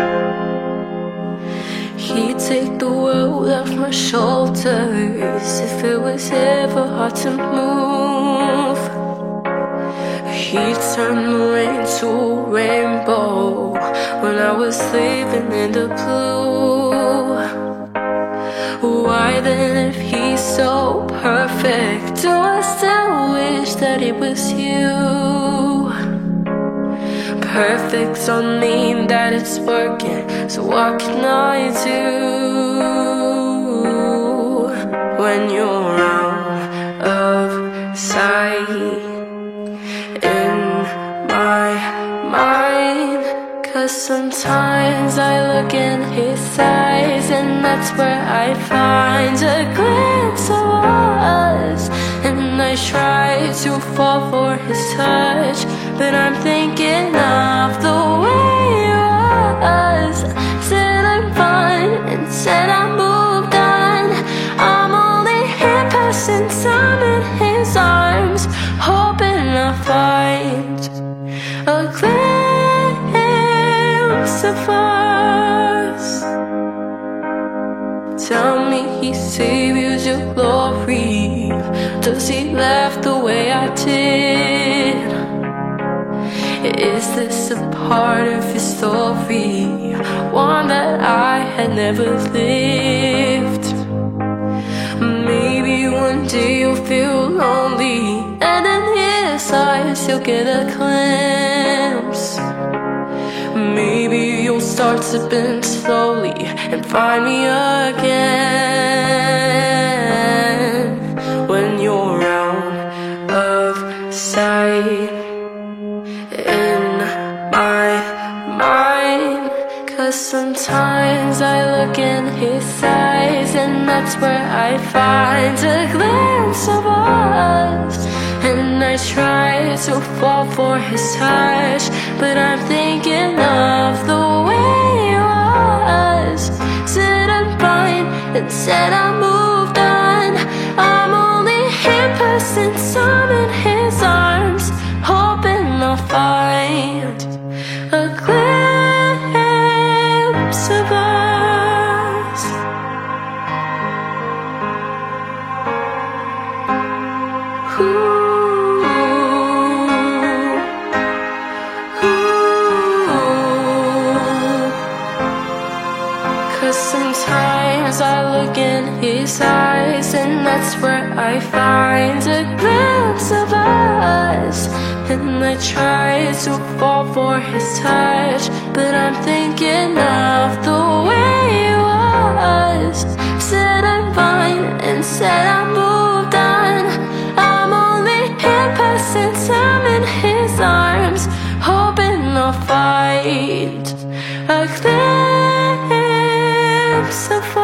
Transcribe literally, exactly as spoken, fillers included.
He'd take the world off my shoulders if it was ever hard to move. He'd turn the rain to a rainbow when I was living in the blue. Why then, if he's so perfect, do I still wish that it was you? Perfect don't mean that it's working, so what can I do when you're out of sight in my mind? 'Cause sometimes I look in his eyes, and that's where I find a glimpse of us. And I try to fall for his touch, but I'm thinking of the way he was. Said I'm fine and said I moved on. I'm only here passing time in his arms, hoping I'll find a glimpse of us. Tell me he saves your glory. Does he laugh the way I did? Is this a part of his story, one that I had never lived? Maybe one day you'll feel lonely, and in his eyes you'll get a glimpse. Maybe you'll start sipping slowly and find me again when you're out of sight in my mind. 'Cause sometimes I look in his eyes, and that's where I find a glimpse of us. And I try to fall for his touch, but I'm thinking of the way he was. Said I'm fine and said I moved on. I'm only here passing time in his arms, hoping I'll find a glimpse of us. Ooh. Sometimes I look in his eyes, and that's where I find a glimpse of us. And I try to fall for his touch, but I'm thinking of the way he was. Said I'm fine and said I moved on. I'm only here passing time in his arms, hoping I'll find a glimpse of